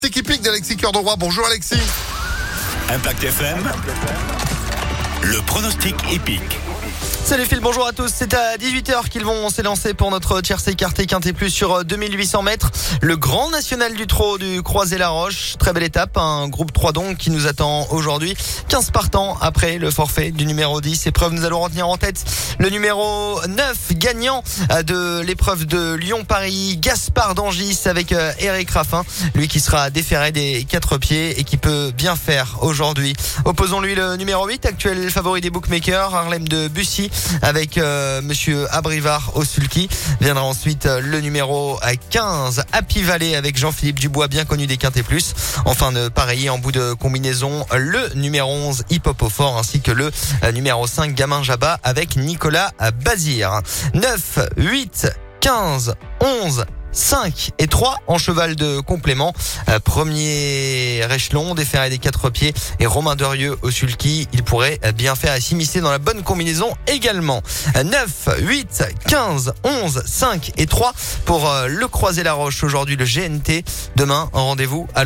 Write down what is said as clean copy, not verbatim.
Équipique d'Alexis Cœur de Roi. Bonjour Alexis. Impact FM, le pronostic épique. Salut Phil, bonjour à tous. C'est à 18h qu'ils vont s'élancer pour notre tiercé écarté quinté plus sur 2800 mètres. Le grand national du trot du Croisé-la-Roche. Très belle étape, un groupe 3 donc qui nous attend aujourd'hui. 15 partants après le forfait du numéro 10. Épreuve, nous allons retenir en tête le numéro 9, gagnant de l'épreuve de Lyon-Paris, Gaspard d'Angis avec Eric Raffin. Lui qui sera déféré des 4 pieds et qui peut bien faire aujourd'hui. Opposons-lui le numéro 8, actuel favori des bookmakers, Harlem de Bussy, avec monsieur Abrivard au sulky. Viendra ensuite le numéro 15, Happy Valley avec Jean-Philippe Dubois, bien connu des quintés plus. Enfin de pareiller en bout de combinaison le numéro 11, Hip Hop au fort, ainsi que le numéro 5, Gamin Jabba avec Nicolas Bazir. 9, 8, 15, 11, 5 et 3 en cheval de complément. Premier échelon, déféré des 4 pieds et Romain Derieux au sulky. Il pourrait bien faire à s'immiscer dans la bonne combinaison également. 9, 8, 15, 11, 5 et 3 pour le Croisé-la-Roche. Aujourd'hui le GNT. Demain, rendez-vous à